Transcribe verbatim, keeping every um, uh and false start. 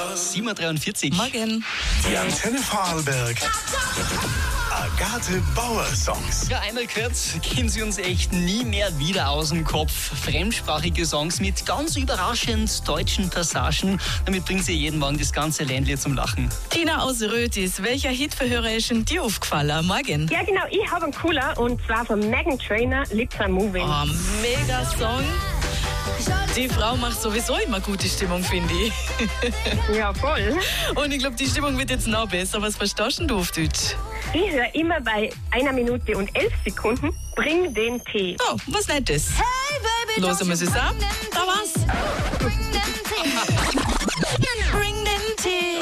sieben Uhr dreiundvierzig. Morgen. Die Antenne Vorarlberg. Agathe Bauer Songs. Ja, einmal gehört, gehen sie uns echt nie mehr wieder aus dem Kopf. Fremdsprachige Songs mit ganz überraschend deutschen Passagen. Damit bringen sie jeden Morgen das ganze Ländle zum Lachen. Tina aus Rötis, welcher Hitverhörer ist denn dir aufgefallen? Morgen. Ja, genau, ich habe einen cooler und zwar von Meghan Trainor, Lips Are Moving. Oh, mega Song. Die Frau macht sowieso immer gute Stimmung, finde ich. Ja, voll. Und ich glaube, die Stimmung wird jetzt noch besser. Was verstehst du auf Deutsch? Ich höre immer bei einer Minute und elf Sekunden, bring den Tee. Oh, was Nettes. Hey, baby, Los, wir es ab. Da war's. Bring den Tee. Bring den Tee.